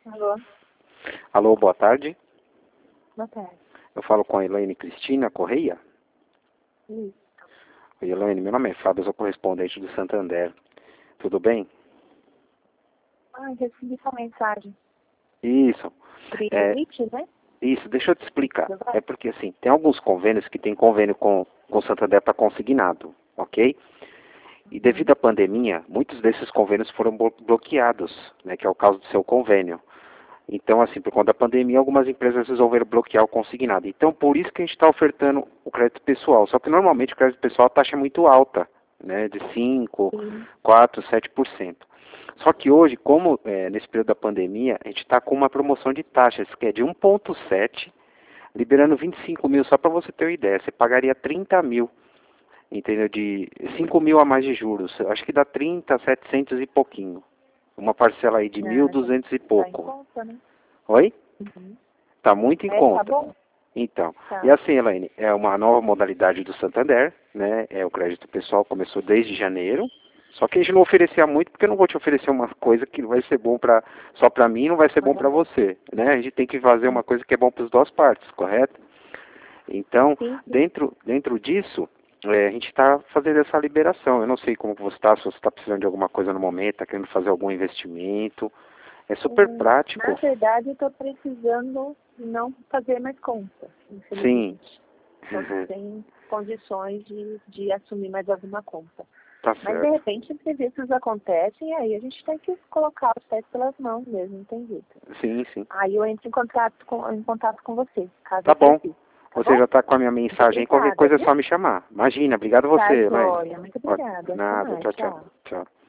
Alô? Alô, boa tarde. Boa tarde. Eu falo com a Elaine Cristina Correia. Isso. Oi, Elaine, meu nome é Fábio, eu sou correspondente do Santander. Tudo bem? Recebi sua mensagem. Isso. Credit, né? Isso, deixa eu te explicar. É porque, assim, tem alguns convênios que tem convênio com o Santander para consignado, ok? E devido à pandemia, muitos desses convênios foram bloqueados, né, que é o caso do seu convênio. Então, assim, por conta da pandemia, algumas empresas resolveram bloquear o consignado. Então, por isso que a gente está ofertando o crédito pessoal. Só que, normalmente, o crédito pessoal, a taxa é muito alta, né, de 5, 4, 7%. Só que hoje, como nesse período da pandemia, a gente está com uma promoção de taxas, que é de 1,7, liberando 25 mil, só para você ter uma ideia. Você pagaria 30 mil, entendeu? De 5 mil a mais de juros. Eu acho que dá 30.700 e pouquinho. Uma parcela aí de 1.200 e pouco. Tá em conta, né? Oi? Uhum. Tá muito em Tá conta. bom? Então, Tá. e assim, Elaine, é uma nova modalidade do Santander, né? O crédito pessoal começou desde janeiro. Só que a gente não oferecia muito, porque eu não vou te oferecer uma coisa que vai ser bom só para mim e não vai ser bom para você, né? A gente tem que fazer uma coisa que é bom para as duas partes, correto? Então, dentro disso, a gente está fazendo essa liberação. Eu não sei como você está, se você está precisando de alguma coisa no momento, está querendo fazer algum investimento. É super prático. Na verdade, eu estou precisando não fazer mais conta, infelizmente. Não tem condições de assumir mais alguma conta. Tá Mas, de repente, imprevistos acontecem e aí a gente tem que colocar os pés pelas mãos mesmo, não tem jeito. Sim, sim. Aí eu entro em contato com você, caso Tá bom. precise. Você já está com a minha mensagem, qualquer coisa é só me chamar. Imagina, obrigado a você, Tá, Elaine. joia. Muito obrigada. Nada, Até mais. tchau, tchau. Tchau.